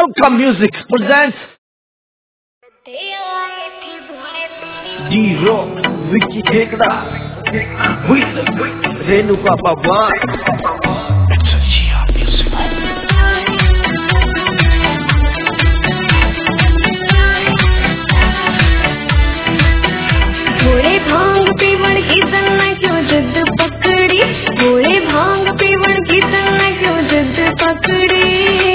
अनोखा music presents D-Rock, Vicky Tekda, Renu Papa Bar. भोले भांग पीवन की तन्ना क्यों जिद पकड़ी, भोले भांग पीवन की तन्ना क्यों जिद पकड़ी।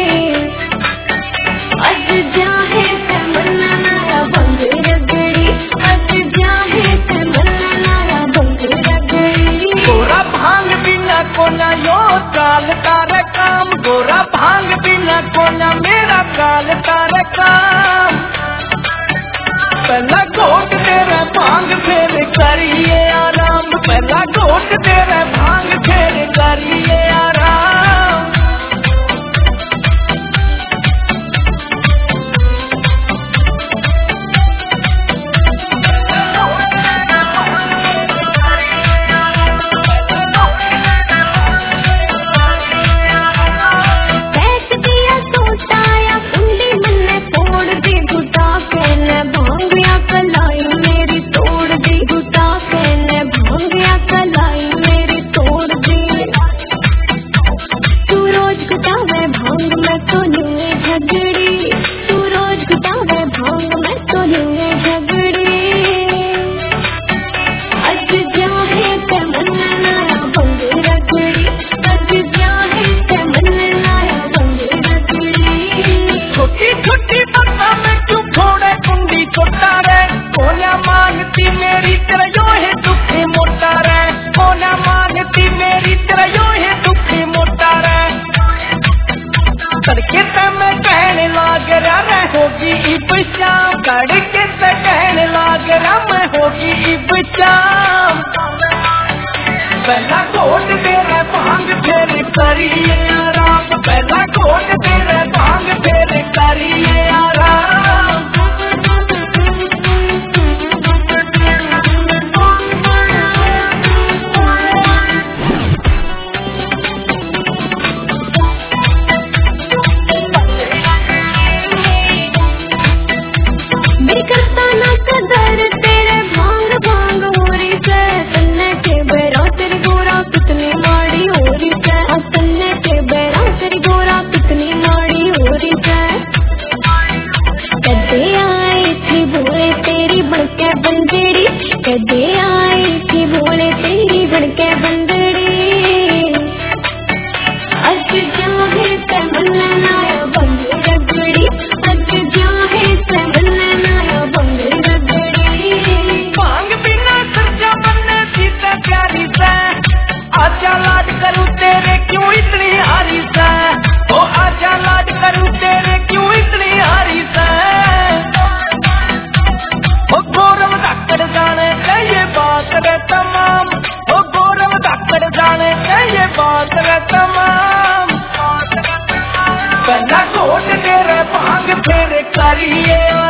अज जाहे तमन्ना नारा भंग रगड़ी, अज जाहे तमन्ना नारा भंग रगड़ी। गोरा भांग बिना कोना यो काल तारे काम, गोरा भांग बिना कोना मेरा काल तारे काम। पहला घोट तेरा भांग फिर करिए आराम, पहला घोट तेरा भांग फिर करिए आराम। बैठ दिया सोटाया कुंडी मन्ने तोड़ दे घुटा कहने भांग या कलाई मेरी तोड़ दी, घुटा कहने भांग या कलाई मेरी तोड़ दी। तू रोज घुटावे भांग मैं तो लूंगी झगड़ी, तू रोज घुटावे भांग मैं तो लूंगी झगड़ी। अज जाहे तमन्ना नारा भंग रगड़ी, अज जाहे तमन्ना नारा भंग रगड़ी। छोटी छोटी बातों में क्यों छोड़े कुंडी छोटा रे, कोना मांगती मेरी तेरा यो है दुखी मोटा रे, कोना मांगती मेरी तेरा यो है दुखी मोटा रे। तड़के से मैं कहने लाग रहा होगी इब शाम, तड़के से कहने लाग रहा मैं होगी इब शाम। पहला घोट तेरा भांग फिर करिए आराम, पहला घोट तेरा भांग फिर करिए आराम। मेरी करता ना कदर तेरे भांग भांग हो रही से, तन्ने के बेरा तेरी गोरा कितनी माड़ी हो रही से, तन्ने के बेरा तेरी गोरा कितनी माड़ी हो रही से। कदे आई थी भोले तेरी बनके बंदड़ी, कदे आई थी भोले तेरी बनके बंदड़ी। अज जाहे तमन्ना नारा भंग रगड़ी, अज जाहे तमन्ना नारा भंग रगड़ी। भांग बिना सरजा बनने सीता प्यारी से, आजा लाड करूं तेरे क्यों इतनी हारी से, ओ आजा लाड करूं तेरे क्यों इतनी हारी से। ओ गौरव धाकड़ जाने के ये बात रे तमाम, ओ गौरव धाकड़ जाने के ये बात रे तमाम। पहला घोट तेरा भांग फिर करिए